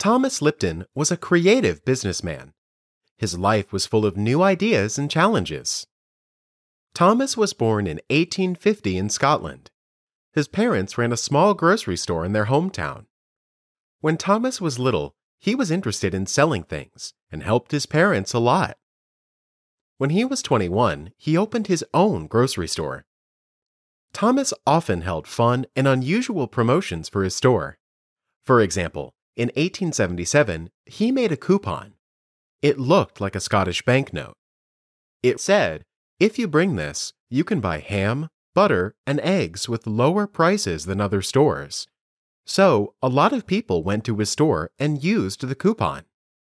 Thomas Lipton was a creative businessman. His life was full of new ideas and challenges. Thomas was born in 1850 in Scotland. His parents ran a small grocery store in their hometown. When Thomas was little, he was interested in selling things and helped his parents a lot. When he was 21, he opened his own grocery store. Thomas often held fun and unusual promotions for his store. For example, in 1877, he made a coupon. It looked like a Scottish banknote. It said, "If you bring this, you can buy ham, butter, and eggs with lower prices than other stores." So, a lot of people went to his store and used the coupon.